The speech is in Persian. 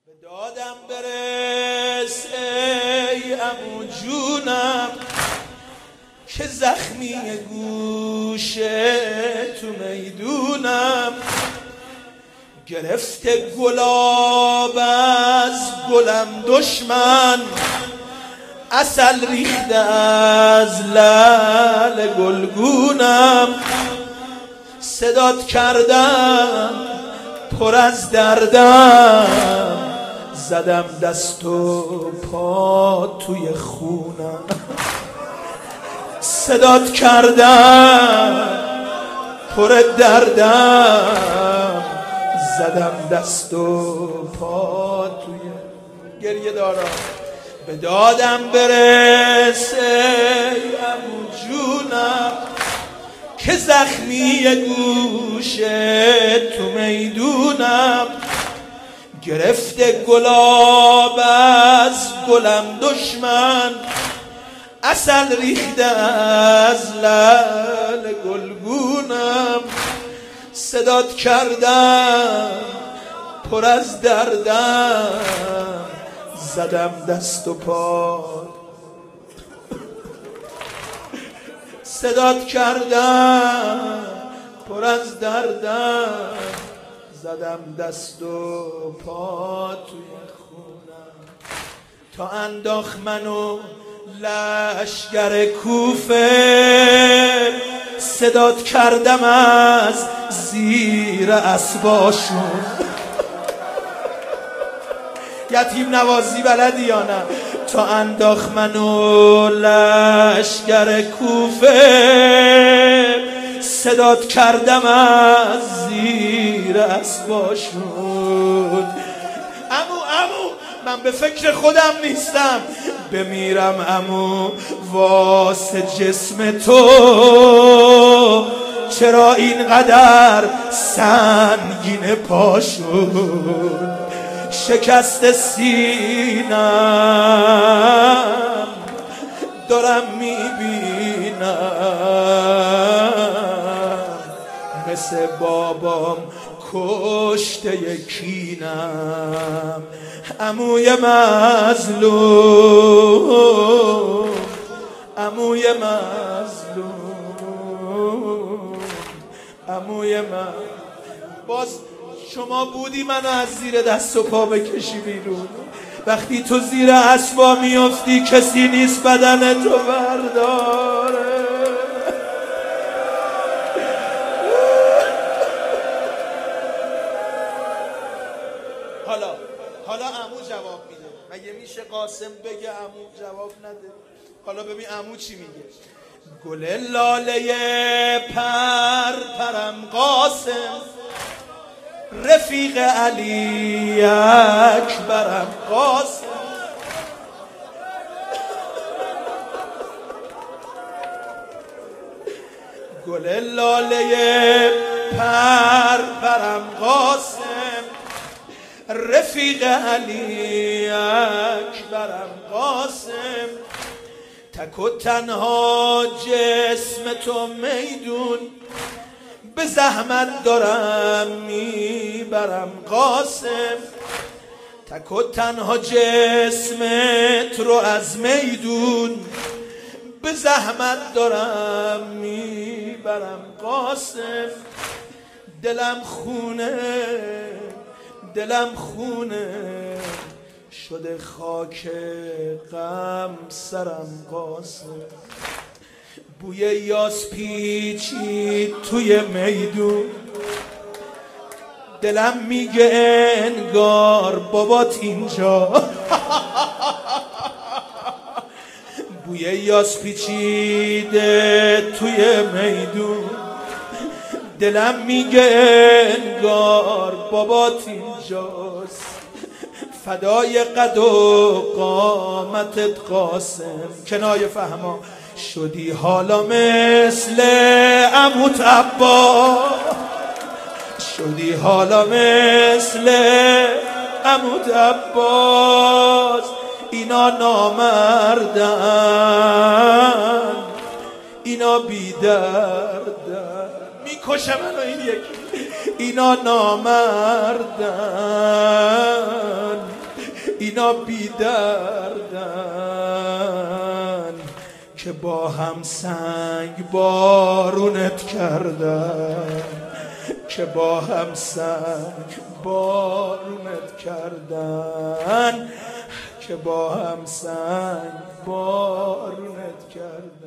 به دادم برس ای عمو جونم که زخمی گوشه تو میدونم، گرفته گلاب از گلم دشمن، عسل ریخته از لعل گلگونم. صدات کردم پر از دردم، زدم دست و پا توی خونم. صدات کردم پر دردم، زدم دست و پا توی گریه دارم. به دادم برس ای عمو جونم که زخمی گوشه تو میدونم، گرفته گلاب از گلم دشمن، عسل ریخته از لعل گلگونم. صدات کردم پر از دردم، زدم دست و پا. صدات کردم پر از دردم، زدم دست و پا توی خونم. تا انداخت منو لشگر کوفه، صدات کردم از زیر اسباشون. یتیم نوازی بلدی یا نه؟ تا انداخت منو لشگر کوفه، صدات کردم از زیر اسباشون. عمو من به فکر خودم نیستم، بمیرم عمو واسه جسم تو. چرا اینقدر سنگین پاشون؟ شکست سینم دارم میبینم، مثل بابام کشته یکینم. عموی مظلوم، عموی مظلوم، عموی من. باز شما بودی منو از زیر دست و پا بکشی بیرون. وقتی تو زیر اسبا میافتی کسی نیست بدن تو برداره. حالا عمو جواب میده. مگه میشه قاسم بگه عمو جواب نده؟ حالا ببین عمو چی میگه. گل لاله پرم قاسم، رفیق علی اکبرم قاسم. گل لاله پرم قاسم، رفیق علی اکبرم قاسم. تک و تنها جسم تو میدون، به زحمت دارم میبرم قاسم. تک و تنها جسمت رو از میدون، به زحمت دارم میبرم قاسم. دلم خونه شده خاک غم سرم قاسم. بوی یاس پیچید توی میدون، دلم میگه انگار بابات اینجا. بوی یاس پیچیده توی میدون، دلم میگه انگار بابات اینجاست. فدای قد و قامتت قاسم. کنایه فهما شدی حالا مثل عموت عباس، شدی حالا مثل عموت عباس. اینا نامردن، اینا بیدردن، میکشه منو این یکی. اینا نامردن، اینا بیدردن که با هم سنگ بارونت کردن، که با هم سنگ بارونت کردن، که با هم سنگ بارونت کردن.